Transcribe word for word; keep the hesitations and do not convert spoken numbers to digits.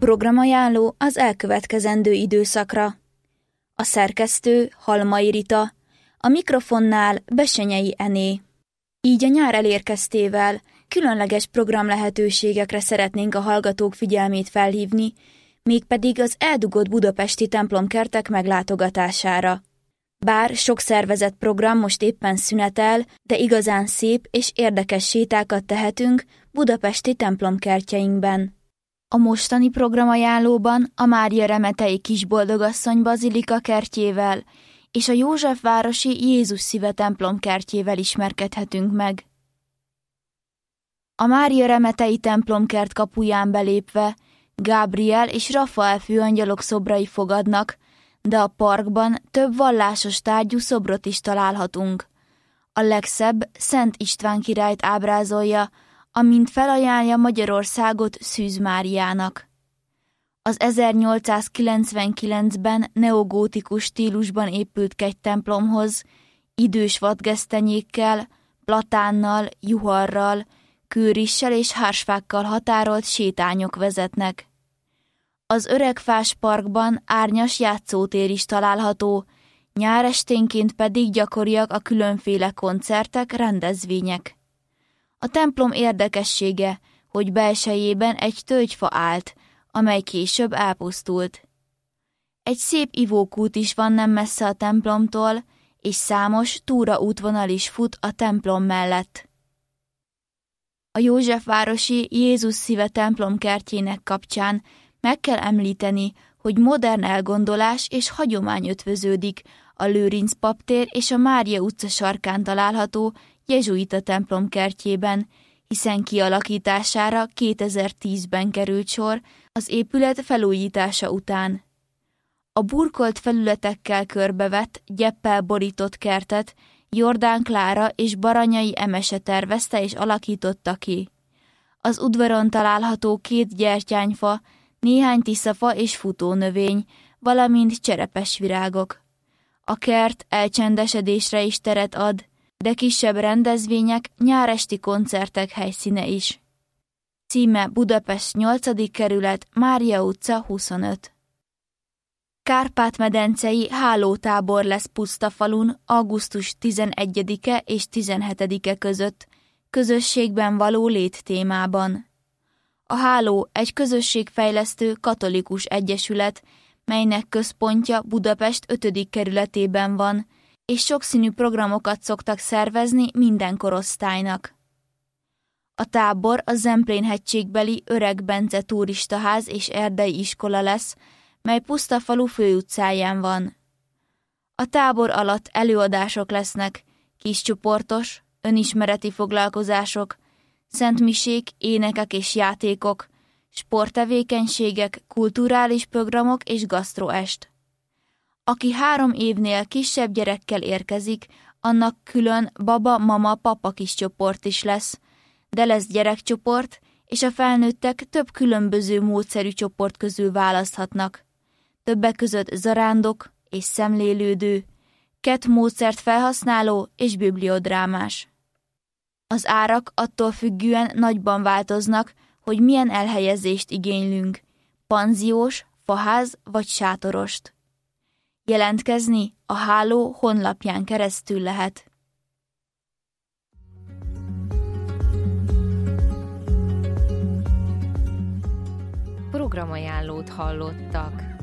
Programajánló az elkövetkezendő időszakra. A szerkesztő Halmai Rita, a mikrofonnál Bessenyei Ené. Így a nyár elérkeztével különleges programlehetőségekre szeretnénk a hallgatók figyelmét felhívni, mégpedig az eldugott budapesti templomkertek meglátogatására. Bár sok szervezett program most éppen szünetel, de igazán szép és érdekes sétákat tehetünk budapesti templomkertjeinkben. A mostani programajánlóban a Mária Remetei Kisboldogasszony bazilika kertjével és a Józsefvárosi Jézus Szíve templom kertjével ismerkedhetünk meg. A Mária Remetei templomkert kapuján belépve Gábriel és Rafael főangyalok szobrai fogadnak, de a parkban több vallásos tárgyú szobrot is találhatunk. A legszebb Szent István királyt ábrázolja, amint felajánlja Magyarországot Szűz Máriának. Az ezernyolcszázkilencvenkilencben neogótikus stílusban épült kegytemplomhoz idős vadgesztenyékkel, platánnal, juharral, kőrissel és hársfákkal határolt sétányok vezetnek. Az Öregfás parkban árnyas játszótér is található, nyáresténként pedig gyakoriak a különféle koncertek, rendezvények. A templom érdekessége, hogy belsejében egy tölgyfa állt, amely később elpusztult. Egy szép ivókút is van nem messze a templomtól, és számos túraútvonal is fut a templom mellett. A Józsefvárosi Jézus Szíve templom kertjének kapcsán meg kell említeni, hogy modern elgondolás és hagyomány ötvöződik a Lőrinc paptér és a Mária utca sarkán található jezsuita templom kertjében, hiszen kialakítására kétezer-tízben került sor az épület felújítása után. A burkolt felületekkel körbevett, gyeppel borított kertet Jordán Klára és Baranyai Emese tervezte és alakította ki. Az udvaron található két gyertyányfa, néhány tiszafa és futónövény, valamint cserepes virágok. A kert elcsendesedésre is teret ad, de kisebb rendezvények, nyáresti koncertek helyszíne is. Címe Budapest nyolcadik kerület, Mária utca huszonöt. Kárpát-medencei hálótábor lesz Pusztafalun augusztus tizenegyedike és tizenhetedike között, közösségben való lét témában. A háló egy közösségfejlesztő katolikus egyesület, melynek központja Budapest ötödik kerületében van, és sokszínű programokat szoktak szervezni minden korosztálynak. A tábor a Zemplén-hegységbeli Öreg Bence turistaház és erdei iskola lesz, mely Pusztafalu főutcáján van. A tábor alatt előadások lesznek, kiscsoportos, önismereti foglalkozások, szentmisék, énekek és játékok, sporttevékenységek, kulturális programok és gasztroest. Aki három évnél kisebb gyerekkel érkezik, annak külön baba-mama-papa kis csoport is lesz, de lesz gyerekcsoport, és a felnőttek több különböző módszerű csoport közül választhatnak. Többek között zarándok és szemlélődő, kett módszert felhasználó és bibliodrámás. Az árak attól függően nagyban változnak, hogy milyen elhelyezést igénylünk, panziós, faház vagy sátorost. Jelentkezni a háló honlapján keresztül lehet. Programajánlót hallottak.